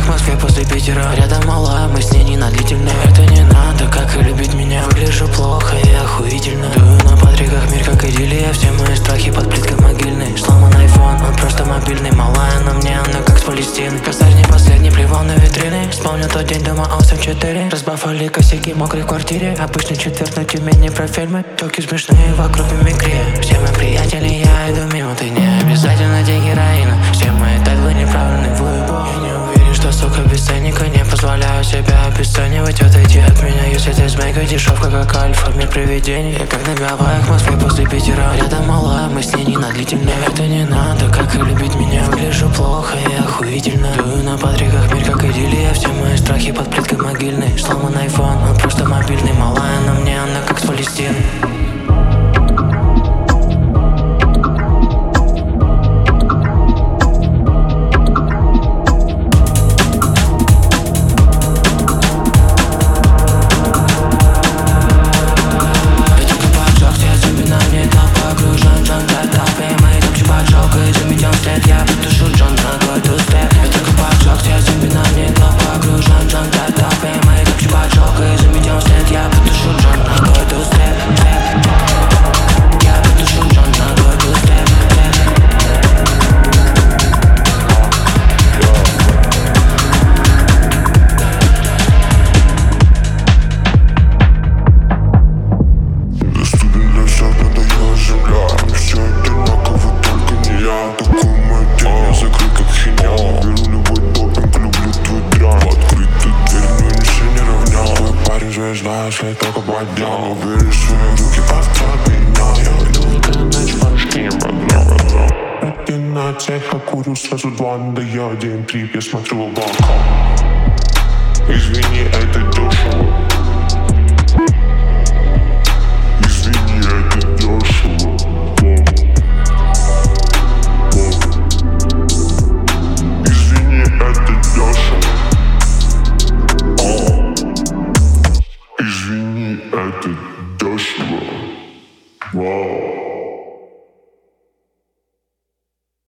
в Москве после Питера. Рядом малая, мы с ней не на длительной. Это не надо, как и любить меня. Выгляжу плохо и охуительно. Дую на патриках, мир как идиллия. Все мои страхи под плиткой могильной. Сломан айфон, он просто мобильный. Малая на мне, она как с Палестины. Косарь не последний, плевал на витрины. Вспомнил тот день дома Ал-74. Разбафали косяки мокрой в квартире. Обычный четверг на Тюмени про фильмы. Тёлки смешные вокруг мимикрия. Все мои приятели, я иду мимо. Ты не обязательно день героина. Все мои тайтлы неправильный выбор. Я не уверен, что, сука, без ценника. Не позволяю себя обесценивать. Отойди от меня, если ты змейка. Дешевка как альфа, мир привидений. Я как на Гавайях в Москве после Питера. Рядом малая, мы с ней не на длительной. Это не надо, как и любить меня. Выгляжу плохо и охуительно. Дую на патриках, мир как идиллия. Все мои страхи под плиткой могильной. Сломан айфон, он просто мобильный. Малая на мне, она как с Палестины. Знаешь, я только поднял. Убери свои руки от меня. Я иду, ты ночь, парочки не поднялся. Один на тех, курю сразу два. Да я один трип, я смотрю в бокал. Извини, это дешево. Извини, это дешево. Извини, это дешево. Извини, это дешево. Вау.